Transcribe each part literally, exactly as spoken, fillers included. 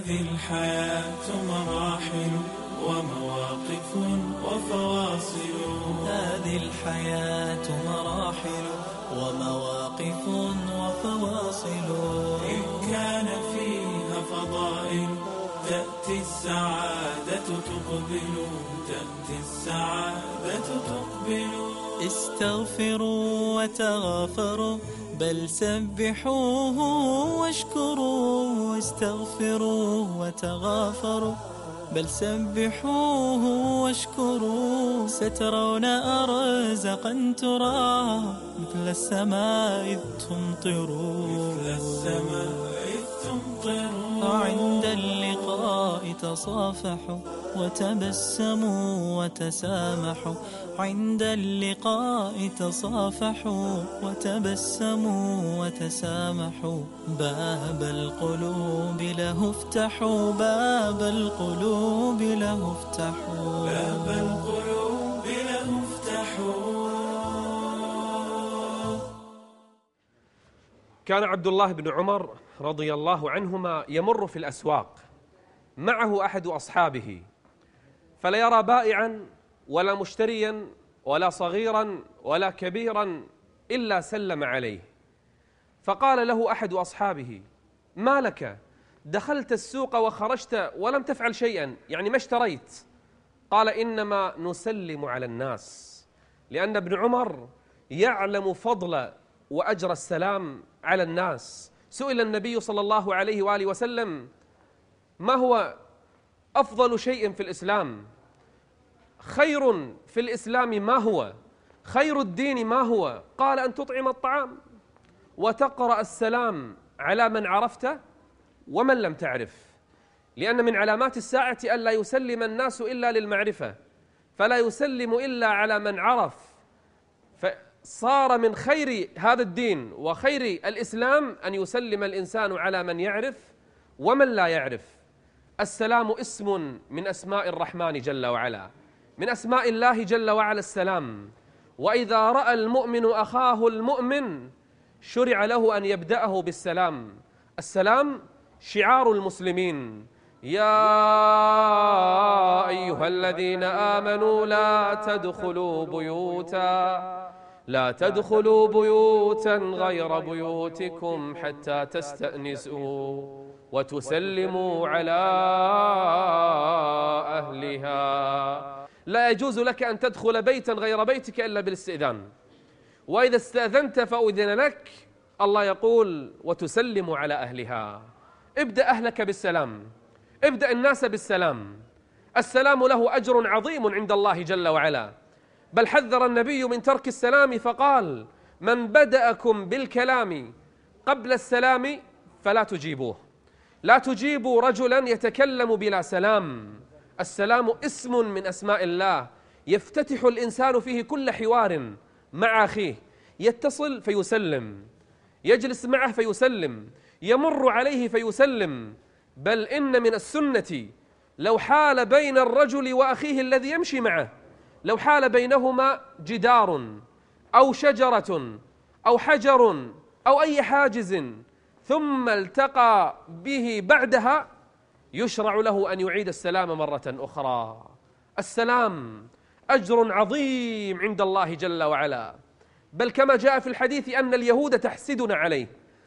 هذه الحياة مراحل ومواقف وفواصل هذه الحياة مراحل ومواقف وفواصل إن كان فيها فضائل تأتي السعادة تقبل تأتي السعادة تقبل استغفروا وتغافروا بل سبحوه واشكروا استغفروا وتغافروا بل سبحوه واشكروا سترون أرزقا ترى مثل السماء إذ تمطر مثل السماء إذ تمطر عند اللقاء تصافحوا وتبسموا وتسامحوا عند اللقاء تصافحوا وتبسموا وتسامحوا باب القلوب له افتحوا باب القلوب له افتحوا باب القلوب له افتحوا. كان عبد الله بن عمر رضي الله عنهما يمر في الأسواق معه أحد أصحابه فلا يرى بائعا ولا مشتريا ولا صغيرا ولا كبيرا إلا سلم عليه، فقال له أحد أصحابه: ما لك؟ دخلت السوق وخرجت ولم تفعل شيئا، يعني ما اشتريت؟ قال: إنما نسلم على الناس، لأن ابن عمر يعلم فضل وأجر السلام على الناس. سئل النبي صلى الله عليه وآله وسلم: ما هو أفضل شيء في الإسلام؟ خير في الإسلام ما هو؟ خير الدين ما هو؟ قال: أن تطعم الطعام وتقرأ السلام على من عرفت ومن لم تعرف، لأن من علامات الساعة ألا يسلم الناس إلا للمعرفة، فلا يسلم إلا على من عرف. فصار من خير هذا الدين وخير الإسلام أن يسلم الإنسان على من يعرف ومن لا يعرف. السلام اسم من أسماء الرحمن جل وعلا، من أسماء الله جل وعلا السلام. وإذا رأى المؤمن أخاه المؤمن شرع له أن يبدأه بالسلام. السلام شعار المسلمين. يا أيها الذين آمنوا لا تدخلوا بيوتا لا تدخلوا بيوتا غير بيوتكم حتى تستأنسوا وتسلموا على أهلها. لا يجوز لك أن تدخل بيتا غير بيتك إلا بالاستئذان، وإذا استأذنت فأذن لك. الله يقول: وتسلم على أهلها. ابدأ أهلك بالسلام، ابدأ الناس بالسلام. السلام له أجر عظيم عند الله جل وعلا، بل حذر النبي من ترك السلام فقال: من بدأكم بالكلام قبل السلام فلا تجيبوه. لا تجيبوا رجلا يتكلم بلا سلام. السلام اسم من أسماء الله، يفتتح الإنسان فيه كل حوار مع أخيه، يتصل فيسلم، يجلس معه فيسلم، يمر عليه فيسلم. بل إن من السنة لو حال بين الرجل وأخيه الذي يمشي معه، لو حال بينهما جدار أو شجرة أو حجر أو أي حاجز ثم التقى به بعدها، يشرع له أن يعيد السلام مرة أخرى. السلام أجر عظيم عند الله جل وعلا، بل كما جاء في الحديث أن اليهود تحسدنا عليه،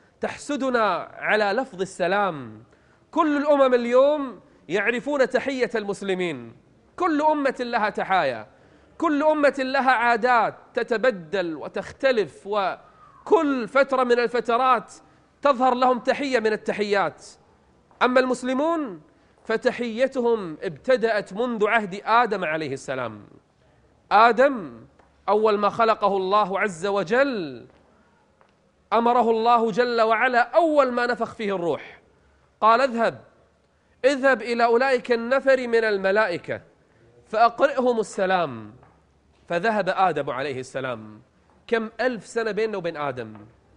تحسدنا على لفظ السلام. كل الأمم اليوم يعرفون تحية المسلمين، كل أمة لها تحايا، كل أمة لها عادات تتبدل وتختلف، وكل فترة من الفترات تظهر لهم تحية من التحيات. أما المسلمون فتحيتهم ابتدأت منذ عهد آدم عليه السلام. آدم أول ما خلقه الله عز وجل أمره الله جل وعلا أول ما نفخ فيه الروح، قال: اذهب اذهب إلى أولئك النفر من الملائكة فأقرئهم السلام. فذهب آدم عليه السلام. كم ألف سنة بيننا وبين آدم،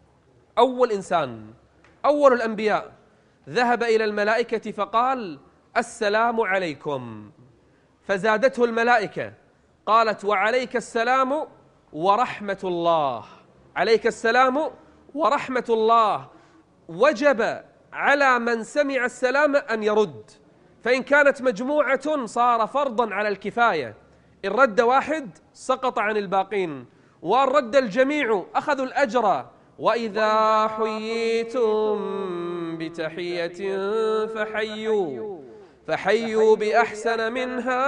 أول إنسان، أول الأنبياء. ذهب إلى الملائكة فقال: السلام عليكم. فزادته الملائكة قالت: وعليك السلام ورحمة الله. عليك السلام ورحمة الله. وجب على من سمع السلام أن يرد، فإن كانت مجموعة صار فرضا على الكفاية، إن رد واحد سقط عن الباقين، وأن رد الجميع أخذوا الأجر. وإذا حييتم بتحية فحيوا فحيوا بأحسن منها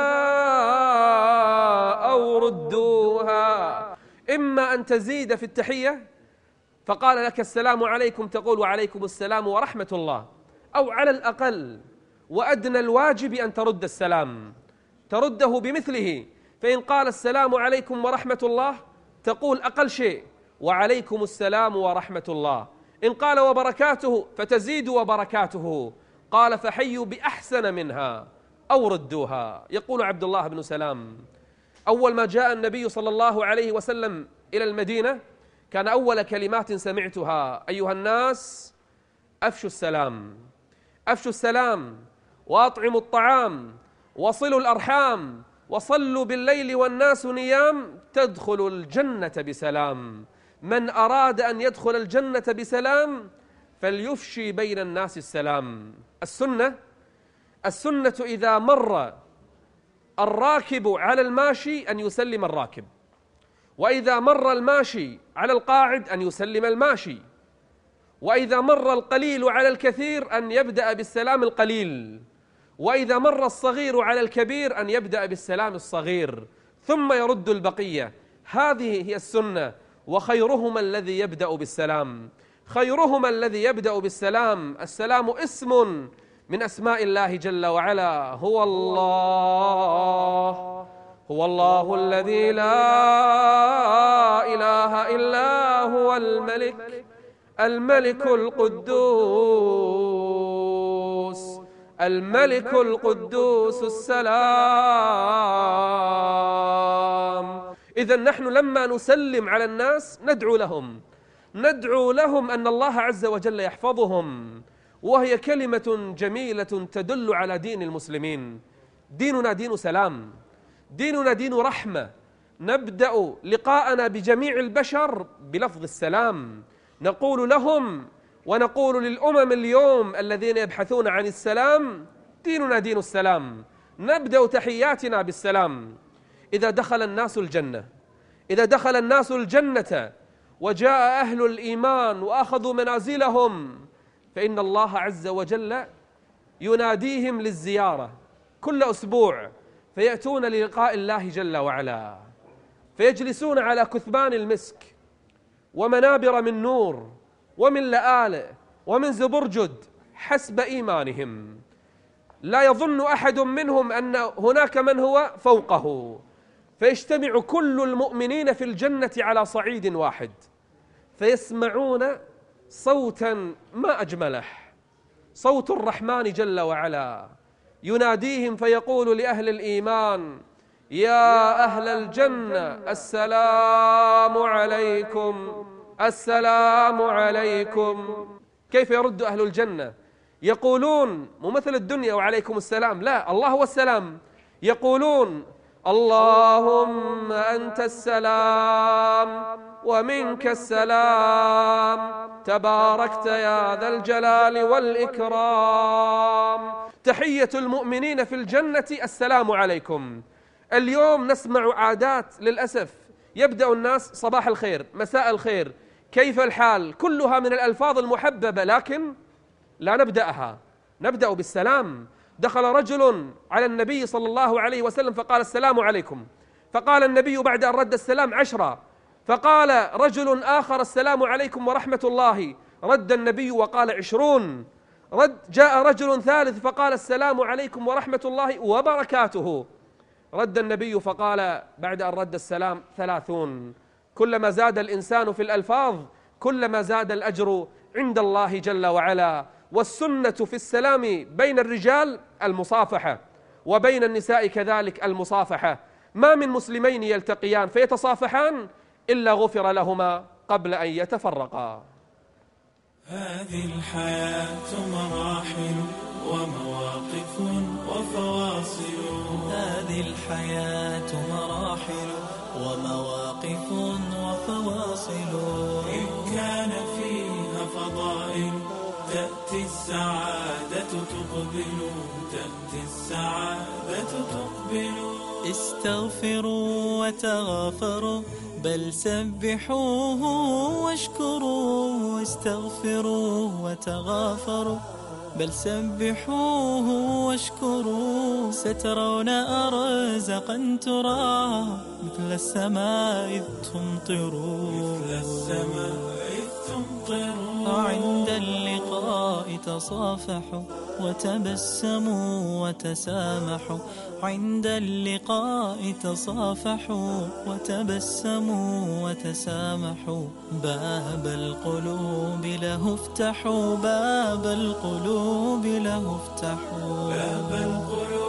أو ردوها. إما أن تزيد في التحية فقال لك السلام عليكم تقول وعليكم السلام ورحمة الله، أو على الأقل وأدنى الواجب أن ترد السلام، ترده بمثله. فإن قال السلام عليكم ورحمة الله تقول أقل شيء وعليكم السلام ورحمة الله. إن قال وبركاته فتزيد وبركاته. قال فحيوا بأحسن منها أو ردوها. يقول عبد الله بن سلام: أول ما جاء النبي صلى الله عليه وسلم إلى المدينة كان أول كلمات سمعتها: أيها الناس أفشوا السلام، أفشوا السلام وأطعموا الطعام وصلوا الأرحام وصلوا بالليل والناس نيام تدخلوا الجنة بسلام. من أراد أن يدخل الجنة بسلام فليفشي بين الناس السلام. السنة السنة إذا مر الراكب على الماشي أن يسلم الراكب، وإذا مر الماشي على القاعد أن يسلم الماشي، وإذا مر القليل على الكثير أن يبدأ بالسلام القليل، وإذا مر الصغير على الكبير أن يبدأ بالسلام الصغير ثم يرد البقية. هذه هي السنة. وخيرهما الذي يبدأ بالسلام، خيرهما الذي يبدأ بالسلام. السلام اسم من أسماء الله جل وعلا. هو الله هو الله الذي لا إله إلا هو الملك الملك القدوس الملك القدوس السلام. إذن نحن لما نسلم على الناس ندعو لهم ندعو لهم أن الله عز وجل يحفظهم، وهي كلمة جميلة تدل على دين المسلمين. ديننا دين سلام، ديننا دين رحمة. نبدأ لقاءنا بجميع البشر بلفظ السلام، نقول لهم ونقول للأمم اليوم الذين يبحثون عن السلام: ديننا دين السلام. نبدأ تحياتنا بالسلام. إذا دخل الناس الجنة إذا دخل الناس الجنة وجاء أهل الإيمان وأخذوا منازلهم فإن الله عز وجل يناديهم للزيارة كل أسبوع، فيأتون للقاء الله جل وعلا، فيجلسون على كثبان المسك ومنابر من نور ومن لآلئ ومن زبرجد حسب إيمانهم. لا يظن أحد منهم أن هناك من هو فوقه، فيجتمع كل المؤمنين في الجنة على صعيد واحد، فيسمعون صوتا ما أجمله، صوت الرحمن جل وعلا يناديهم فيقول لأهل الإيمان: يا أهل الجنة السلام عليكم السلام عليكم. كيف يرد أهل الجنة؟ يقولون مو مثل الدنيا وعليكم السلام، لا، الله هو السلام. يقولون: اللهم أنت السلام ومنك السلام تباركت يا ذا الجلال والإكرام. تحية المؤمنين في الجنة السلام عليكم. اليوم نسمع عادات للأسف، يبدأ الناس صباح الخير، مساء الخير، كيف الحال، كلها من الألفاظ المحببة، لكن لا نبدأها، نبدأ بالسلام. دخل رجل على النبي صلى الله عليه وسلم فقال: السلام عليكم. فقال النبي بعد أن رد السلام عشرة. فقال رجل آخر: السلام عليكم ورحمة الله. رد النبي وقال: عشرون. رد جاء رجل ثالث فقال: السلام عليكم ورحمة الله وبركاته. رد النبي فقال بعد أن رد السلام: ثلاثون. كلما زاد الإنسان في الألفاظ كلما زاد الأجر عند الله جل وعلا. والسنة في السلام بين الرجال المصافحة، وبين النساء كذلك المصافحة. ما من مسلمين يلتقيان فيتصافحان إلا غفر لهما قبل أن يتفرقا. هذه الحياة مراحل ومواقف وفواصل هذه الحياة مراحل ومواقف وفواصل إن كان فيها فضائل تأتي السعادة تقبل، تأتي السعادة تقبل. استغفروا وتغافروا بل سبحوه واشكروا. استغفروا وتغافروا بل سبحوه واشكروا. سترون أرزقا ترى مثل السماء إذ تمطروا، مثل السماء إذ تمطروا. عند اللقاء تصافحوا وتبسموا وتسامحوا. عند اللقاء تصافحوا وتبسموا وتسامحوا. باب القلوب له افتحوا، باب القلوب له افتحوا. باب القلوب